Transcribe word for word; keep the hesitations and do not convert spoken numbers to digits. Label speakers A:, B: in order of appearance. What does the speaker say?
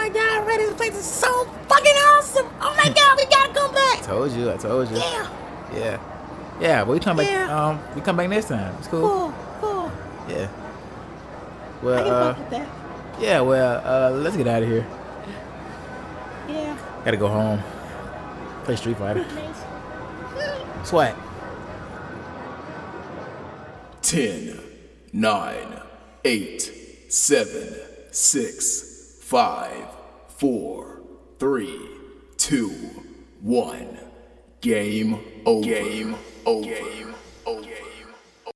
A: my God, Ray, this place is so fucking awesome. Oh my God, we gotta come back.
B: I told you, I told you.
A: Yeah.
B: Yeah. Yeah, but we come back,
A: Yeah.
B: um, we come back next time. It's cool.
A: Cool, cool.
B: Yeah.
A: I
B: Well,
A: can
B: uh,
A: fuck with that.
B: yeah, well, uh, let's get out of here.
A: Yeah.
B: Gotta go home. Play Street Fighter. Swat.
C: Ten, nine, eight, seven, six, five, four, three, two, one. Game over. Game over. Game